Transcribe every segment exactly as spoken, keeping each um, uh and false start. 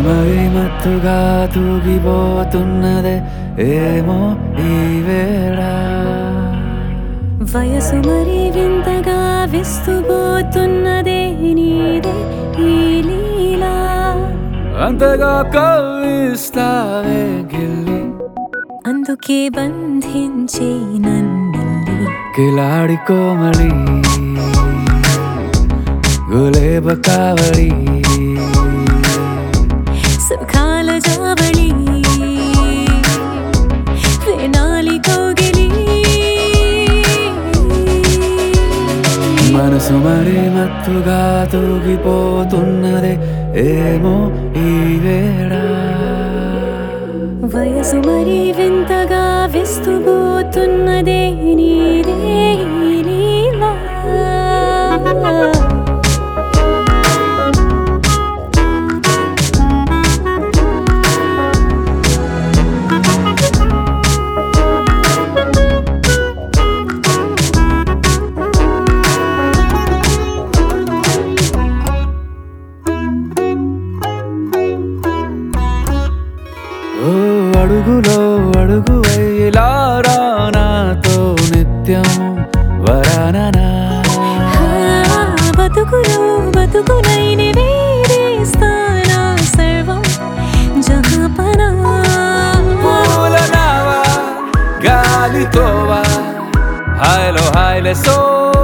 మనసుమై మత్తుగా తూగిపోతున్నదే ఏమో ఈ వేళ వయసు మరి వింతగా విస్తుపోతున్నదే నీదే ఈ లీలా అంతగా కవ్విస్తావే గిల్లి అందుకే బంధించి నన్నిల్లి కిలాడి కోమలి గులేబ కావలి సుఖాల జావళి వేనాలి కోగిలి మనసు మరి మత్తుగా తూగిపోతున్నదే ఏమో ఈ వేళ వయసు మరి వింతగా విస్తుపోతున్నదే నీదే ఈ లీలా ఓ అడుగులో అడుగు ఇలా నాతో నిత్యం వరాననా బతుకులో బతుకునైని వేరేస్తానా సర్వం జహాపనా పూలనావా గాలితోవా హాయ్లో హాయ్లే సో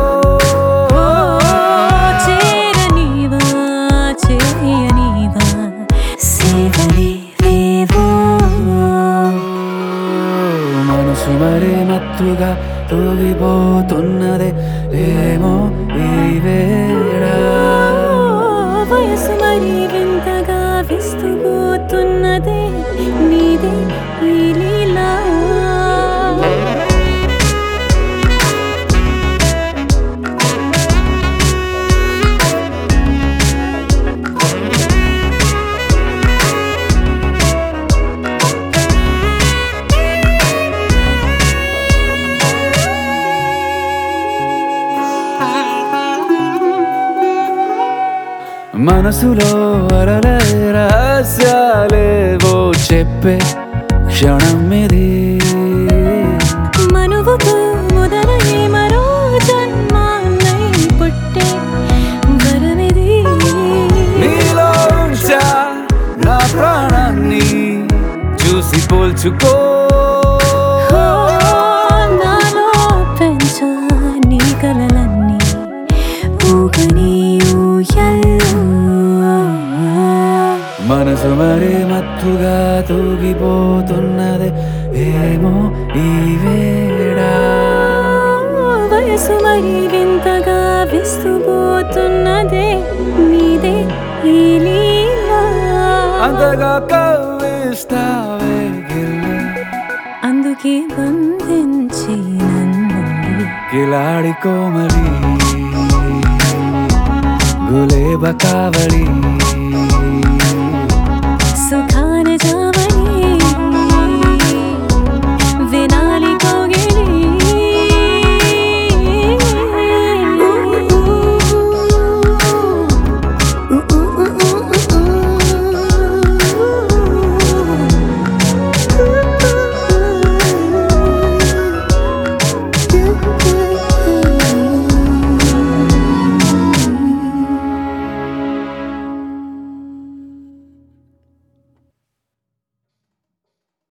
చేరనీవా చేయనీవా సేవలే వేవో మనసు మరి మత్తుగా తూగిపోతున్నదే ఏమో ఈ వేళ వయసు మరి వింతగా విస్తుపోతున్నదే నీదే ఈ లీలా మనసులో అలలే రహస్యాలేవో చెప్పే క్షణం ఇది మనువుతో మొదలయ్యే మరో జన్మాన్నై పుట్టే వరమిది నీలో ఉంచా నా ప్రాణాన్ని చూసి పోల్చుకో నాలో పెంచా నీ కలలన్నీ ఊగని ఊయల్లో మనసు మరి మత్తుగా తూగిపోతున్నదే ఏమో ఈ వేళ వయసు మరి వింతగా విస్తుపోతున్నదే నీదే ఈ లీలా అంతగా కవ్విస్తావే గిల్లి అందుకే బంధించి నన్ను కిలాడి కోమలి గులేబ కావలి